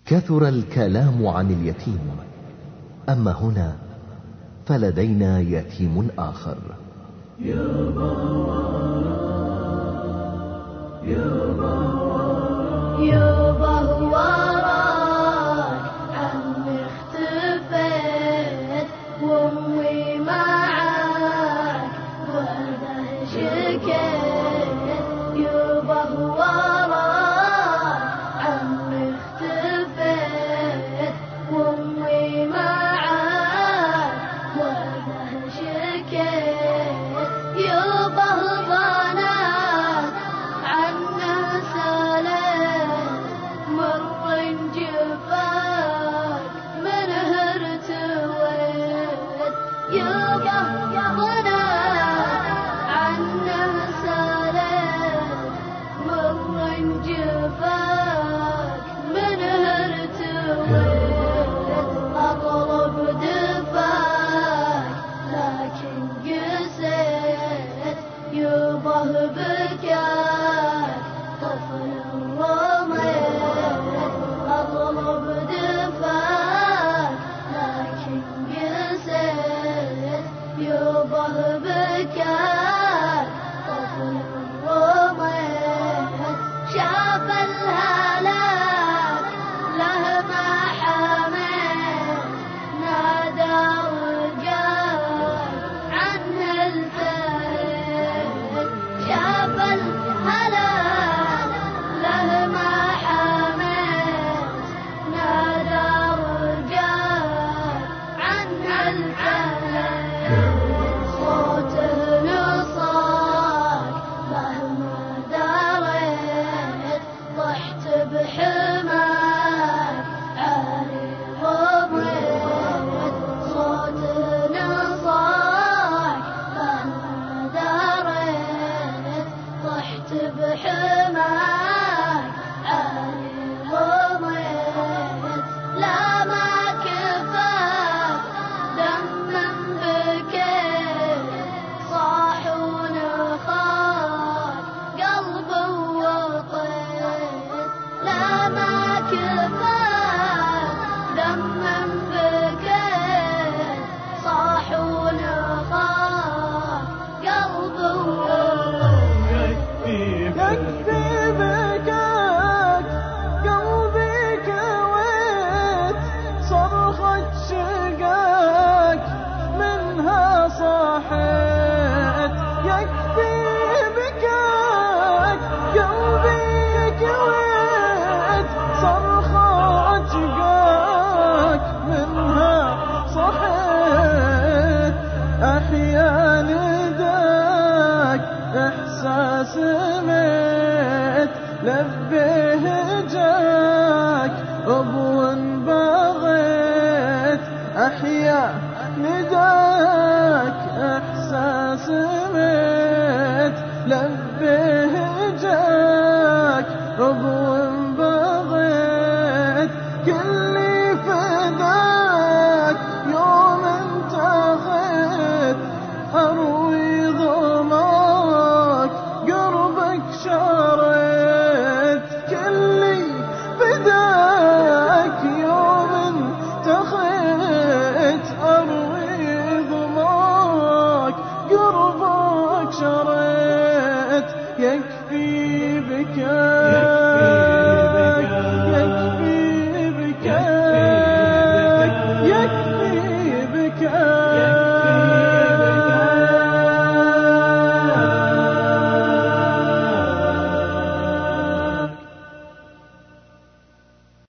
كثر الكلام عن اليتيم، أما هنا فلدينا يتيم آخر. يابا وراك عمي اختفيت وامي معاك وانا شكيت. يابا وراك عمي اختفيت وامي معاك وانا شكيت. يابا بنات عنا سلام مر جفاك من هرتويت. يابا بنات عنا سلام مر جفاك من هرتويت. أطلب دفاك لكن قسيت. يابا بكاك طفل رميت. أطلب دفاك لكن قسيت. يابا بكاك طفل رميت. شاف الهلاك له ما حميت نادى وقال عنه التهيت. شاف الهلاك له ما حميت نادى وقال عنه التهيت. صوته نصاك مهما دريت طحت بحماك عالي رميت. صوته نصاك مهما دريت طحت بحماك عالي رميت. لا ما كفاك دما بكيت صاح ونخاك قلب وطيت. لا ما كفاك دما بكيت صاح ونخاك قلب وطيت. يكفي بكاك قلبي كويت صرخة شقاك منها صاحيت. يكفي بكاك قلبي كويت صرخة شقاك منها صحيت. أحيا نداك إحساس ميت لبيه جاك أبو بغيت. أحيا نداك إحساس ميت لبيه